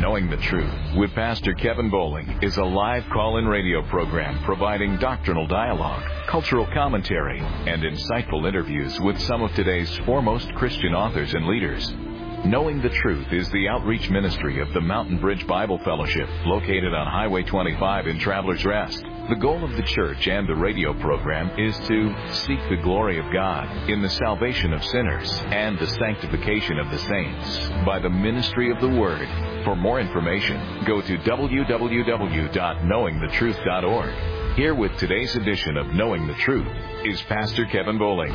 Knowing the Truth with Pastor Kevin Bowling is a live call-in radio program providing doctrinal dialogue, cultural commentary, and insightful interviews with some of today's foremost Christian authors and leaders. Knowing the Truth is the outreach ministry of the Mountain Bridge Bible Fellowship, located on Highway 25 in Travelers Rest. The goal of the church and the radio program is to seek the glory of God in the salvation of sinners and the sanctification of the saints by the ministry of the Word. For more information, go to www.knowingthetruth.org. Here with today's edition of Knowing the Truth is Pastor Kevin Bowling.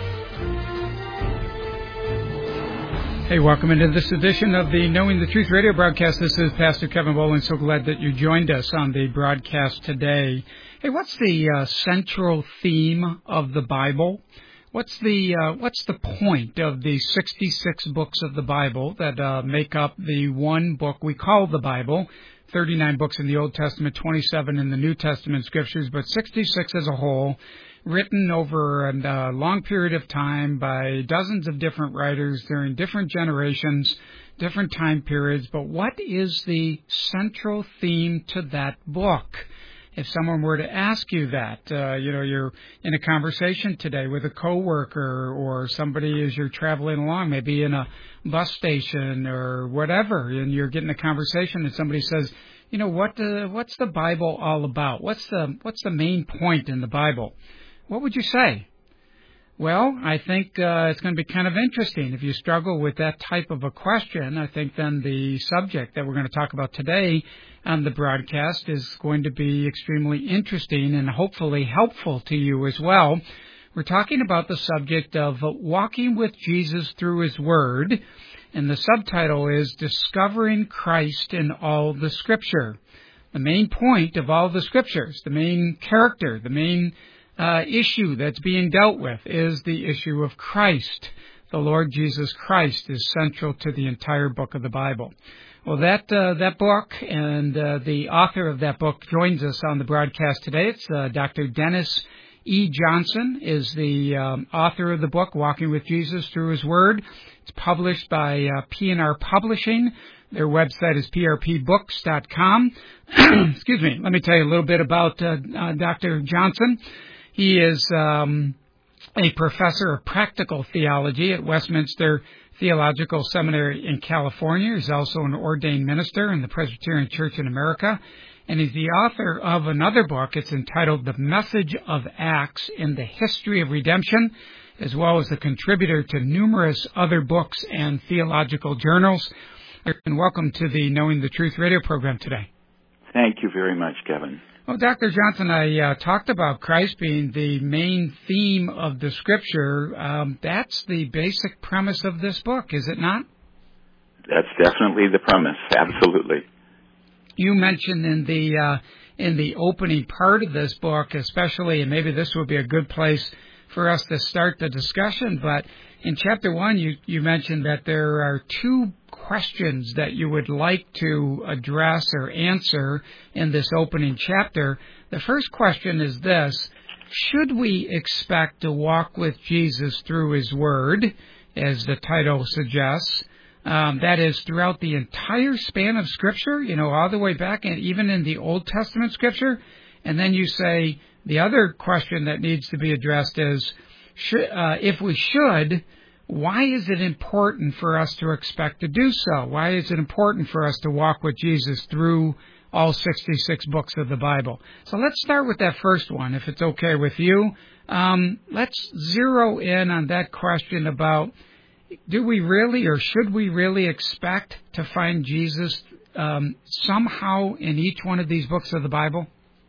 Hey, welcome into this edition of the Knowing the Truth radio broadcast. This is Pastor Kevin Bowling. So glad that you joined us on the broadcast today. Hey, what's the central theme of the Bible? What's the point of the 66 books of the Bible that make up the one book we call the Bible? 39 books in the Old Testament, 27 in the New Testament scriptures, but 66 as a whole, written over a long period of time by dozens of different writers during different generations, different time periods. But what is the central theme to that book? If someone were to ask you that, you're in a conversation today with a coworker or somebody as you're traveling along, maybe in a bus station or whatever, and you're getting a conversation and somebody says, what's the Bible all about? What's the main point in the Bible? What would you say? Well, I think it's going to be kind of interesting. If you struggle with that type of a question, I think then the subject that we're going to talk about today on the broadcast is going to be extremely interesting and hopefully helpful to you as well. We're talking about the subject of walking with Jesus through His Word, and the subtitle is Discovering Christ in All the Scripture. The main point of all the Scriptures, the main character, the main issue that's being dealt with is the issue of Christ. The Lord Jesus Christ is central to the entire book of the Bible. Well, that book and the author of that book joins us on the broadcast today. It's Dr. Dennis E. Johnson is the author of the book, Walking with Jesus Through His Word. It's published by P&R Publishing. Their website is prpbooks.com. Excuse me. Let me tell you a little bit about Dr. Johnson. He is a professor of practical theology at Westminster Theological Seminary in California. He's also an ordained minister in the Presbyterian Church in America. And he's the author of another book. It's entitled The Message of Acts in the History of Redemption, as well as a contributor to numerous other books and theological journals. And welcome to the Knowing the Truth radio program today. Thank you very much, Kevin. Well, Dr. Johnson, I talked about Christ being the main theme of the Scripture. That's the basic premise of this book, is it not? That's definitely the premise, absolutely. You mentioned in the opening part of this book, especially, and maybe this would be a good place for us to start the discussion, but in chapter 1, you mentioned that there are two questions that you would like to address or answer in this opening chapter. The first question is this: should we expect to walk with Jesus through His Word, as the title suggests? That is, throughout the entire span of Scripture, all the way back, and even in the Old Testament Scripture. And then you say the other question that needs to be addressed is, if we should, why is it important for us to expect to do so? Why is it important for us to walk with Jesus through all 66 books of the Bible? So let's start with that first one, if it's okay with you. Let's zero in on that question about, do we really or should we really expect to find Jesus somehow in each one of these books of the Bible?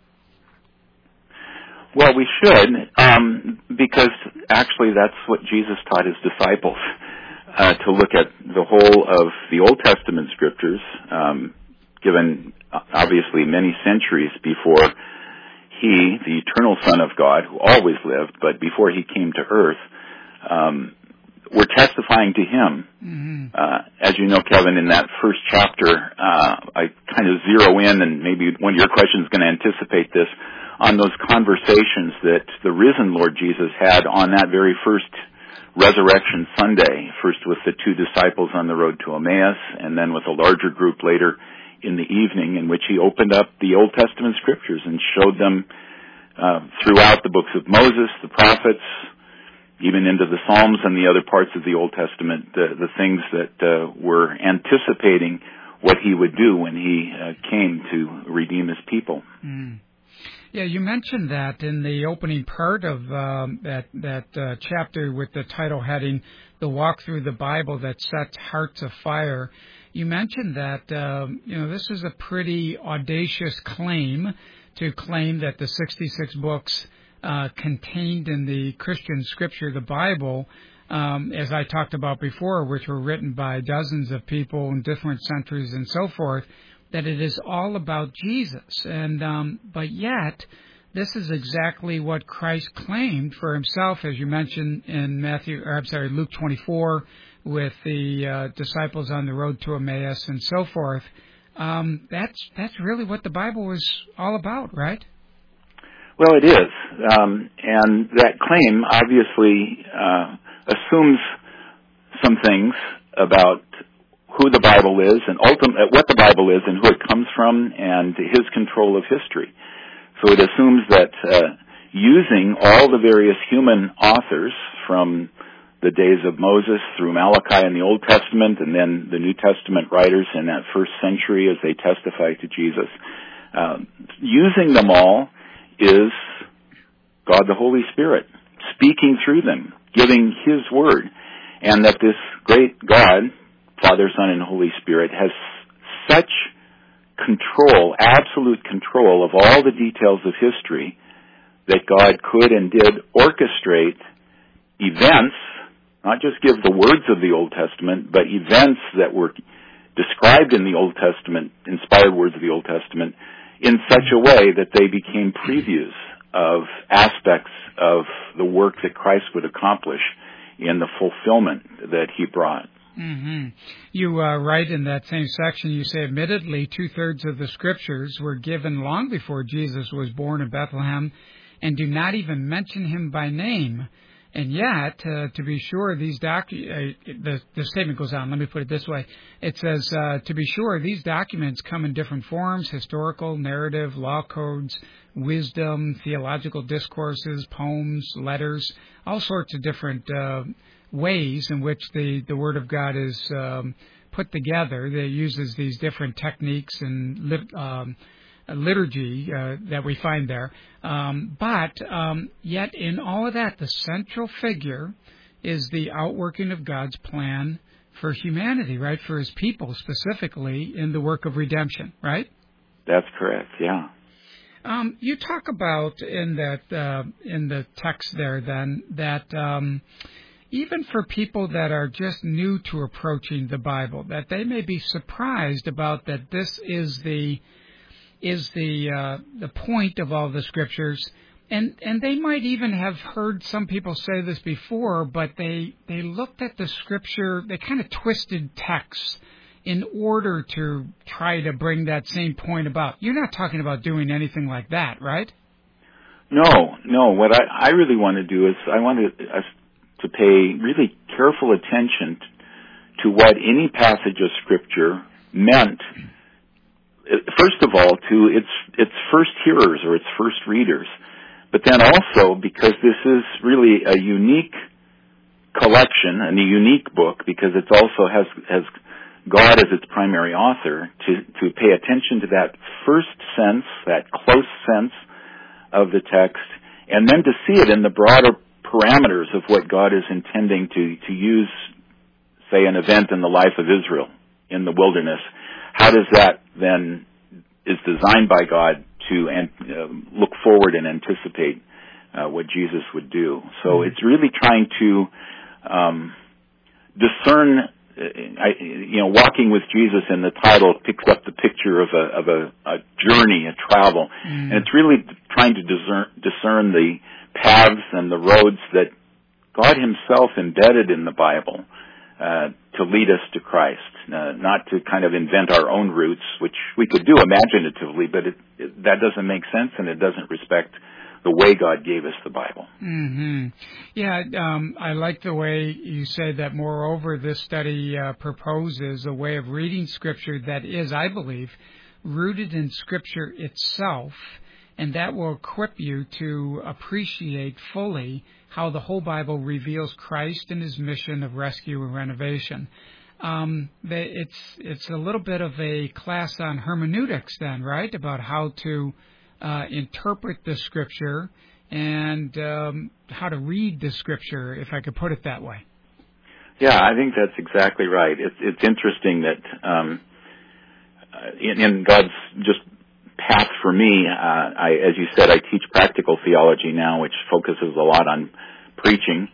Well, we should, because actually that's what Jesus taught His disciples, to look at the whole of the Old Testament Scriptures, given obviously many centuries before He, the eternal Son of God, who always lived, but before He came to earth, were testifying to Him. Mm-hmm. As you know, Kevin, in that first chapter, I kind of zero in, and maybe one of your questions is going to anticipate this, on those conversations that the risen Lord Jesus had on that very first Resurrection Sunday, first with the 2 disciples on the road to Emmaus, and then with a larger group later in the evening, in which he opened up the Old Testament scriptures and showed them throughout the books of Moses, the prophets, even into the Psalms and the other parts of the Old Testament, the things that were anticipating what he would do when he came to redeem his people. Mm. Yeah, you mentioned that in the opening part of that chapter with the title heading, The Walk Through the Bible That Sets Hearts Afire. You mentioned that, this is a pretty audacious claim to claim that the 66 books contained in the Christian scripture, the Bible, as I talked about before, which were written by dozens of people in different centuries and so forth, that it is all about Jesus. And but yet, this is exactly what Christ claimed for himself, as you mentioned in Luke 24, with the disciples on the road to Emmaus and so forth. That's really what the Bible was all about, right? Well, it is. And that claim obviously assumes some things about who the Bible is and ultimately what the Bible is and who it comes from and his control of history. So it assumes that using all the various human authors from the days of Moses through Malachi in the Old Testament and then the New Testament writers in that first century as they testify to Jesus, using them all is God the Holy Spirit speaking through them, giving his word, and that this great God, Father, Son, and Holy Spirit, has such control, absolute control of all the details of history that God could and did orchestrate events, not just give the words of the Old Testament, but events that were described in the Old Testament, inspired words of the Old Testament, in such a way that they became previews of aspects of the work that Christ would accomplish in the fulfillment that he brought. Mm-hmm. You write in that same section, you say, admittedly, 2/3 of the scriptures were given long before Jesus was born in Bethlehem and do not even mention him by name. And yet, to be sure, the statement goes on. Let me put it this way. It says, to be sure, these documents come in different forms: historical, narrative, law codes, wisdom, theological discourses, poems, letters, all sorts of different ways in which the Word of God is put together. It uses these different techniques and liturgy that we find there. But yet in all of that, the central figure is the outworking of God's plan for humanity, right? For his people specifically in the work of redemption, right? That's correct, yeah. You talk about in the text there then that even for people that are just new to approaching the Bible, that they may be surprised about that this is the point of all the scriptures, and they might even have heard some people say this before, but they looked at the scripture, they kind of twisted texts in order to try to bring that same point about. You're not talking about doing anything like that, right? No. What I really want to do is I want us to pay really careful attention to what any passage of scripture meant. First of all, to its first hearers or its first readers, but then also because this is really a unique collection and a unique book because it also has God as its primary author, to pay attention to that first sense, that close sense of the text, and then to see it in the broader parameters of what God is intending to use, say, an event in the life of Israel in the wilderness. How does that then is designed by God to look forward and anticipate what Jesus would do? So it's really trying to discern. Walking with Jesus in the title picks up the picture of a journey, a travel, and it's really trying to discern the paths and the roads that God Himself embedded in the Bible to lead us to Christ, not to kind of invent our own routes, which we could do imaginatively, but that doesn't make sense and it doesn't respect the way God gave us the Bible. Mm-hmm. Yeah, I like the way you say that. Moreover, this study proposes a way of reading Scripture that is, I believe, rooted in Scripture itself, and that will equip you to appreciate fully how the whole Bible reveals Christ and His mission of rescue and renovation. It's a little bit of a class on hermeneutics then, right? About how to interpret the Scripture and how to read the Scripture, if I could put it that way. Yeah, I think that's exactly right. It's interesting that in God's just path for me, as you said, I teach practical theology now, which focuses a lot on preaching.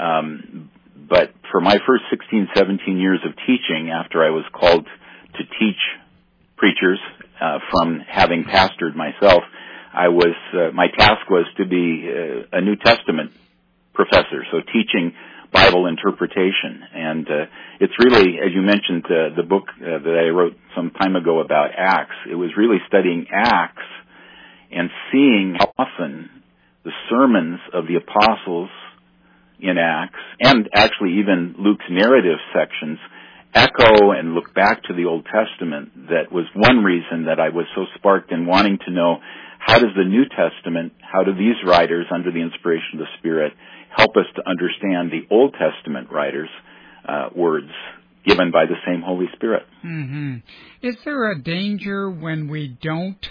But for my first 16, 17 years of teaching, after I was called to teach preachers from having pastored myself, my task was to be a New Testament professor, so teaching Bible interpretation. And it's really, as you mentioned, the book that I wrote some time ago about Acts, it was really studying Acts and seeing how often the sermons of the apostles in Acts, and actually even Luke's narrative sections, echo and look back to the Old Testament. That was one reason that I was so sparked in wanting to know, how does the New Testament, how do these writers, under the inspiration of the Spirit, help us to understand the Old Testament writers' words given by the same Holy Spirit? Mm-hmm. Is there a danger when we don't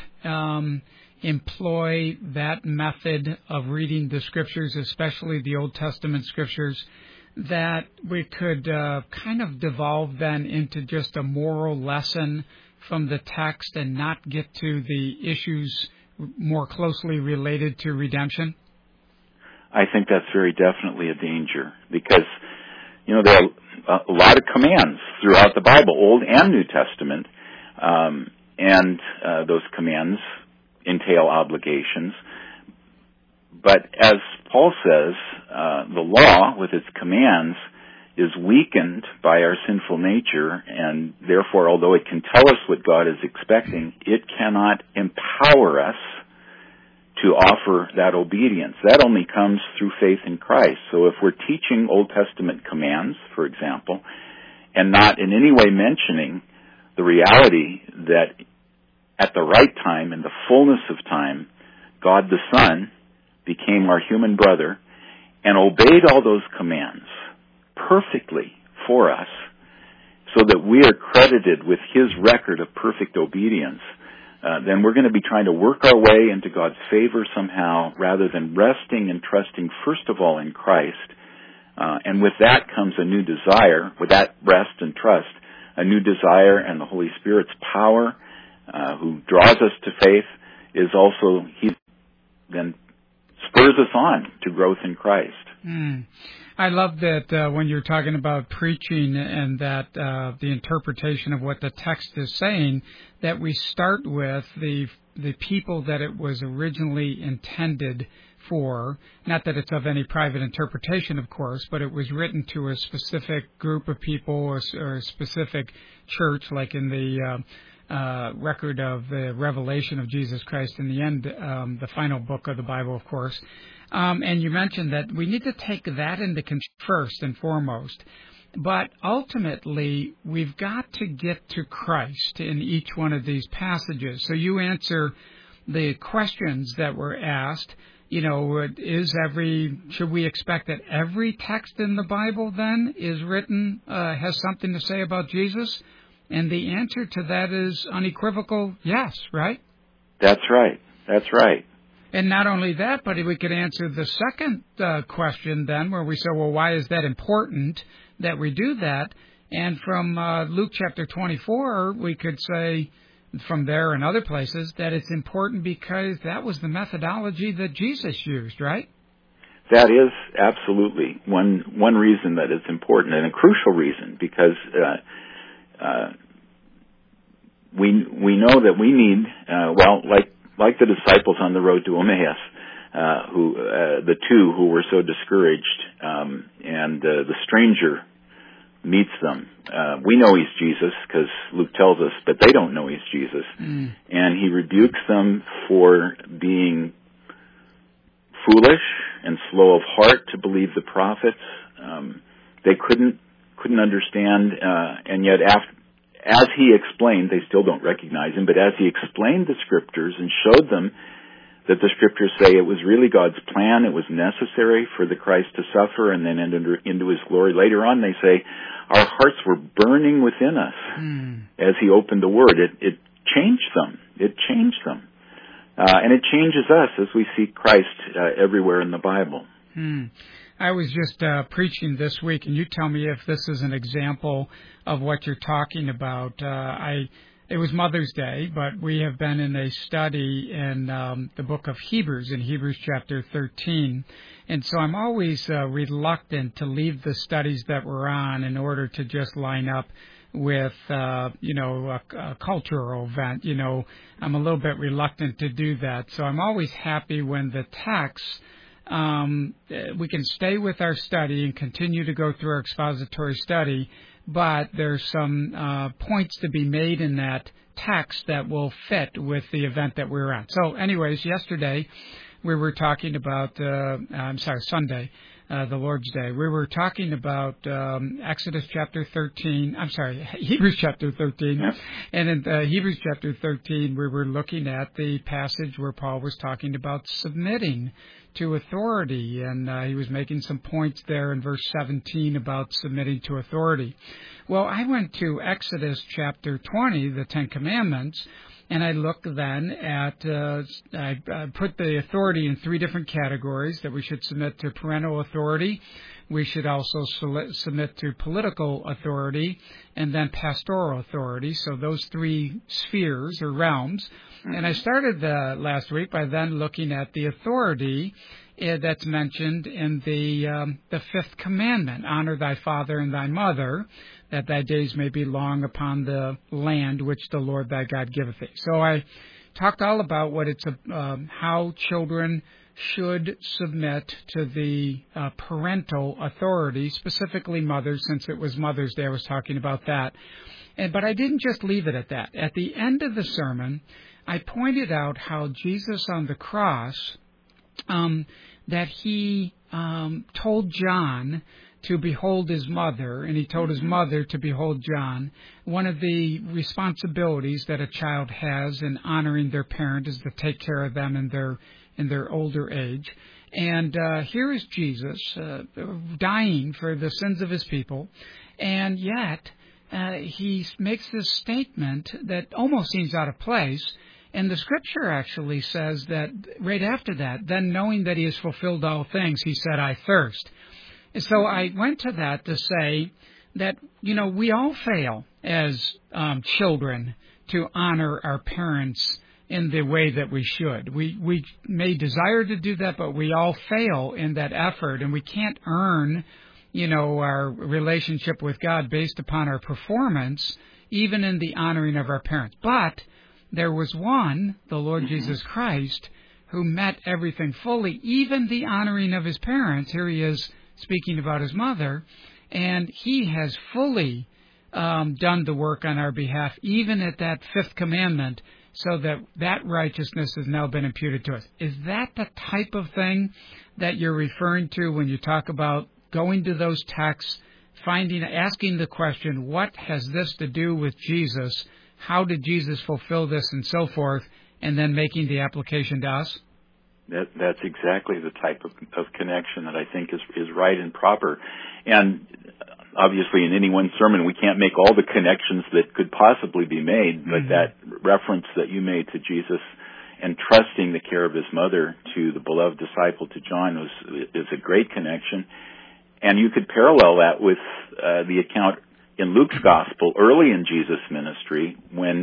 employ that method of reading the Scriptures, especially the Old Testament Scriptures, that we could kind of devolve then into just a moral lesson from the text and not get to the issues more closely related to redemption? I think that's very definitely a danger, because, there are a lot of commands throughout the Bible, Old and New Testament, and those commands entail obligations. But as Paul says, the law, with its commands, is weakened by our sinful nature, and therefore, although it can tell us what God is expecting, it cannot empower us to offer that obedience. That only comes through faith in Christ. So if we're teaching Old Testament commands, for example, and not in any way mentioning the reality that at the right time, in the fullness of time, God the Son became our human brother and obeyed all those commands perfectly for us, so that we are credited with His record of perfect obedience, then we're going to be trying to work our way into God's favor somehow, rather than resting and trusting first of all in Christ. And with that comes a new desire, with that rest and trust, a new desire, and the Holy Spirit's power, who draws us to faith, is also, He then spurs us on to growth in Christ. I love that when you're talking about preaching and that the interpretation of what the text is saying, that we start with the people that it was originally intended for. Not that it's of any private interpretation, of course, but it was written to a specific group of people or a specific church, like in the record of the revelation of Jesus Christ in the end, the final book of the Bible, of course. And you mentioned that we need to take that into consideration first and foremost. But ultimately, we've got to get to Christ in each one of these passages. So you answer the questions that were asked. Should we expect that every text in the Bible then is written, has something to say about Jesus? And the answer to that is unequivocal yes, right? That's right. That's right. And not only that, but we could answer the second question then, where we say, well, why is that important that we do that? And from Luke chapter 24, we could say from there and other places that it's important because that was the methodology that Jesus used, right? That is absolutely one reason that it's important, and a crucial reason, because we know that we need, like the disciples on the road to Emmaus, the two who were so discouraged, and the stranger meets them. We know He's Jesus because Luke tells us, but they don't know He's Jesus. And He rebukes them for being foolish and slow of heart to believe the prophets. They couldn't understand, and yet as he explained, they still don't recognize him, but as he explained the Scriptures and showed them that the Scriptures say it was really God's plan, it was necessary for the Christ to suffer and then enter into his glory. Later on, they say, our hearts were burning within us as he opened the Word. It changed them. It changed them. And it changes us as we see Christ everywhere in the Bible. I was just preaching this week, and you tell me if this is an example of what you're talking about. It was Mother's Day, but we have been in a study in the book of Hebrews, in Hebrews chapter 13. And so I'm always reluctant to leave the studies that we're on in order to just line up with, a cultural event. I'm a little bit reluctant to do that. So I'm always happy when the text, we can stay with our study and continue to go through our expository study, but there's some points to be made in that text that will fit with the event that we're on. So anyways, yesterday we were talking about, Sunday, the Lord's Day. We were talking about Hebrews chapter 13. Yeah. And in Hebrews chapter 13, we were looking at the passage where Paul was talking about submitting to authority, and he was making some points there in verse 17 about submitting to authority. Well, I went to Exodus chapter 20, the Ten Commandments, and I looked then at, I put the authority in three different categories, that we should submit to parental authority, we should also submit to political authority, and then pastoral authority. So those three spheres or realms. And I started last week by then looking at the authority that's mentioned in the fifth commandment, honor thy father and thy mother, that thy days may be long upon the land which the Lord thy God giveth thee. So I talked all about what it's how children should submit to the parental authority, specifically mothers. Since it was Mother's Day, I was talking about that. But I didn't just leave it at that. At the end of the sermon, I pointed out how Jesus on the cross, that he told John to behold his mother, and he told his mother to behold John. One of the responsibilities that a child has in honoring their parent is to take care of them in their older age. And here is Jesus dying for the sins of his people, and yet he makes this statement that almost seems out of place. And the Scripture actually says that right after that, then knowing that he has fulfilled all things, he said, I thirst. So I went to that to say that, we all fail as children to honor our parents in the way that we should. We may desire to do that, but we all fail in that effort, and we can't earn, our relationship with God based upon our performance, even in the honoring of our parents. But there was one, the Lord Jesus Christ, who met everything fully, even the honoring of his parents. Here he is speaking about his mother, and he has fully done the work on our behalf, even at that fifth commandment, so that righteousness has now been imputed to us. Is that the type of thing that you're referring to when you talk about going to those texts, asking the question, what has this to do with Jesus? How did Jesus fulfill this, and so forth, and then making the application to us? That's exactly the type of connection that I think is right and proper. And obviously in any one sermon we can't make all the connections that could possibly be made, but that reference that you made to Jesus entrusting the care of his mother to the beloved disciple, to John, is a great connection. And you could parallel that with the account in Luke's Gospel early in Jesus' ministry, when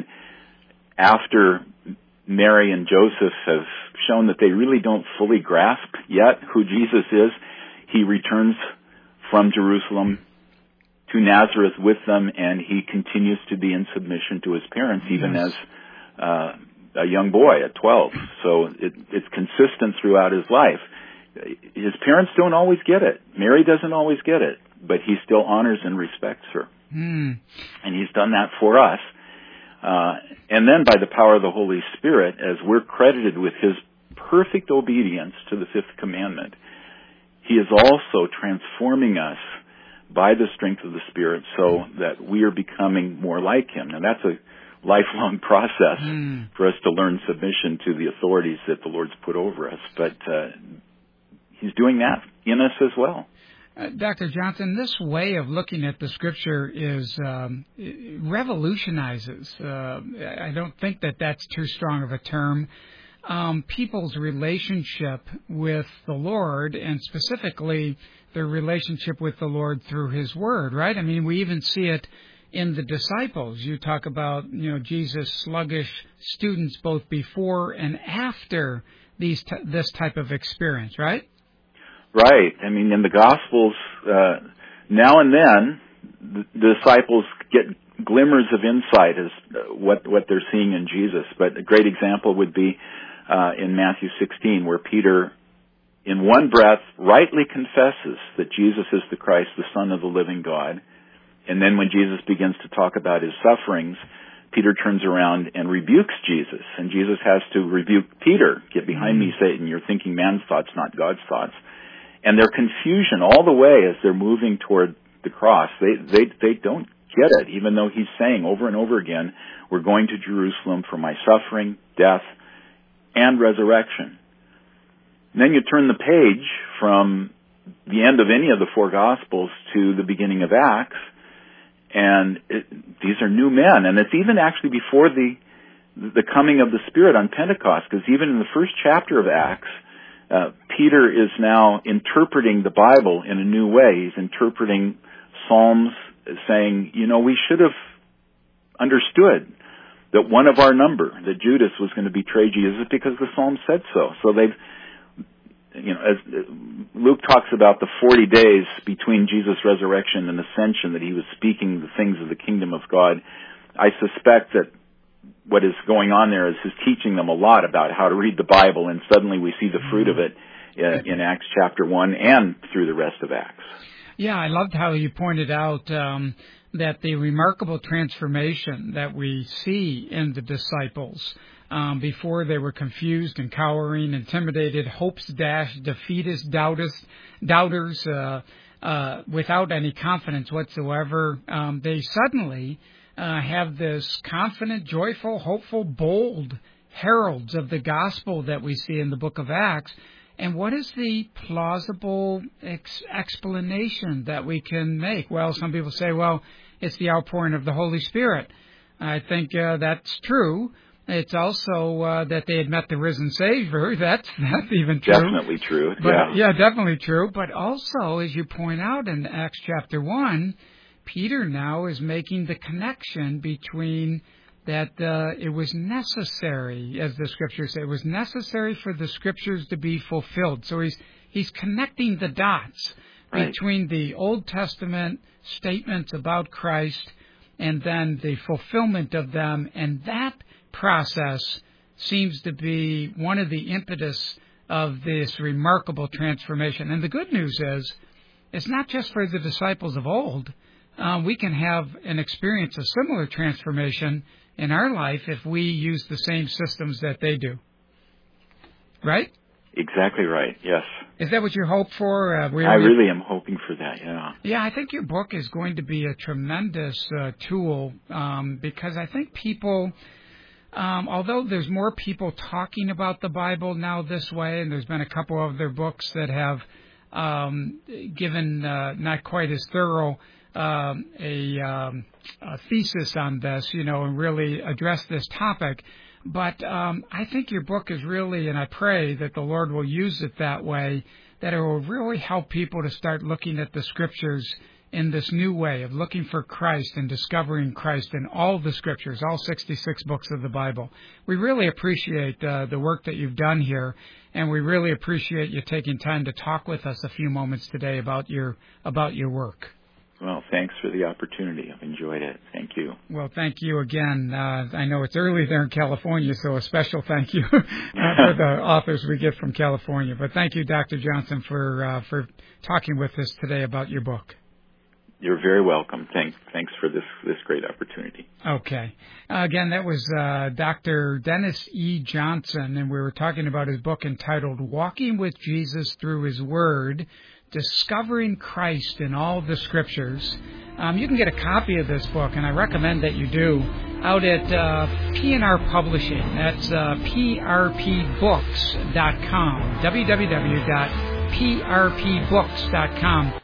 after Mary and Joseph have shown that they really don't fully grasp yet who Jesus is, he returns from Jerusalem to Nazareth with them, and he continues to be in submission to his parents, even as a young boy at 12. So it's consistent throughout his life. His parents don't always get it. Mary doesn't always get it, but he still honors and respects her. And he's done that for us. And then by the power of the Holy Spirit, as we're credited with his perfect obedience to the fifth commandment, He is also transforming us by the strength of the Spirit so that we are becoming more like Him. And that's a lifelong process for us to learn submission to the authorities that the Lord's put over us. But He's doing that in us as well. Dr. Johnson, this way of looking at the Scripture revolutionizes. I don't think that that's too strong of a term. People's relationship with the Lord, and specifically their relationship with the Lord through His Word, right? I mean, we even see it in the disciples. You talk about, Jesus' sluggish students both before and after this type of experience, right? Right. I mean, in the Gospels, now and then, the disciples get glimmers of insight as what they're seeing in Jesus. But a great example would be in Matthew 16, where Peter, in one breath, rightly confesses that Jesus is the Christ, the Son of the living God. And then when Jesus begins to talk about His sufferings, Peter turns around and rebukes Jesus. And Jesus has to rebuke Peter. Get behind me, Satan. You're thinking man's thoughts, not God's thoughts. And their confusion all the way as they're moving toward the cross, they don't get it, even though He's saying over and over again, we're going to Jerusalem for my suffering, death, and resurrection. And then you turn the page from the end of any of the four Gospels to the beginning of Acts, and these are new men. And it's even actually before the coming of the Spirit on Pentecost, because even in the first chapter of Acts, Peter is now interpreting the Bible in a new way. He's interpreting Psalms, saying, we should have understood that one of our number, that Judas was going to betray Jesus because the Psalm said so. So as Luke talks about the 40 days between Jesus' resurrection and ascension, that He was speaking the things of the kingdom of God, I suspect that what is going on there is He's teaching them a lot about how to read the Bible, and suddenly we see the fruit of it in Acts chapter 1 and through the rest of Acts. Yeah, I loved how you pointed out that the remarkable transformation that we see in the disciples, before they were confused and cowering, intimidated, hopes dashed, defeatist, doubters, without any confidence whatsoever, they suddenly have this confident, joyful, hopeful, bold heralds of the gospel that we see in the book of Acts. And what is the plausible explanation that we can make? Well, some people say, it's the outpouring of the Holy Spirit. I think that's true. It's also that they had met the risen Savior. That's even true. Definitely true. Yeah, definitely true. But also, as you point out in Acts chapter 1, Peter now is making the connection between that it was necessary, as the Scriptures say, it was necessary for the Scriptures to be fulfilled. So he's connecting the dots between the Old Testament statements about Christ and then the fulfillment of them, and that process seems to be one of the impetus of this remarkable transformation. And the good news is, it's not just for the disciples of old. We can have and experience a similar transformation in our life if we use the same systems that they do. Right? Exactly right, yes. Is that what you hope for? I really am hoping for that, yeah. Yeah, I think your book is going to be a tremendous tool because I think people, although there's more people talking about the Bible now this way, and there's been a couple of other books that have given not quite as thorough a thesis on this, and really address this topic. But I think your book is really, and I pray that the Lord will use it that way, that it will really help people to start looking at the Scriptures in this new way of looking for Christ and discovering Christ in all the Scriptures, all 66 books of the Bible. We really appreciate the work that you've done here, and we really appreciate you taking time to talk with us a few moments today about your work. Well, thanks for the opportunity. I've enjoyed it. Thank you. Well, thank you again. I know it's early there in California, so a special thank you for the authors we get from California. But thank you, Dr. Johnson, for talking with us today about your book. You're very welcome. Thanks for this great opportunity. Okay. Again, that was Dr. Dennis E. Johnson, and we were talking about his book entitled Walking with Jesus Through His Word, Discovering Christ in All the Scriptures. You can get a copy of this book, and I recommend that you do, out at P&R Publishing. That's prpbooks.com, www.prpbooks.com.